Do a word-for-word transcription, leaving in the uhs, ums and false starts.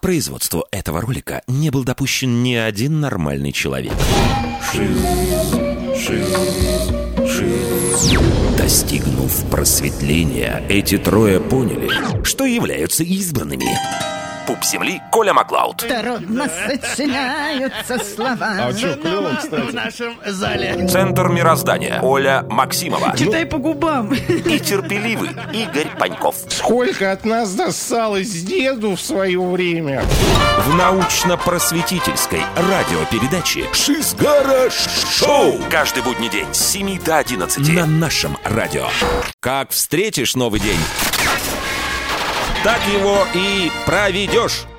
производству этого ролика не был допущен ни один нормальный человек. Шиз, шиз, шиз. Достигнув просветления, эти трое поняли, что являются избранными. Пуп земли Коля Маклауд. Трудно сочиняются слова. А что, клево, кстати. В нашем зале. Центр мироздания Оля Максимова. Читай по губам. И терпеливый Игорь Паньков. Сколько от нас досталось деду в свое время. В научно-просветительской радиопередаче «Шизгара Шоу». Каждый будний день с семи до одиннадцати на нашем радио. Как встретишь новый день, так его и проведешь.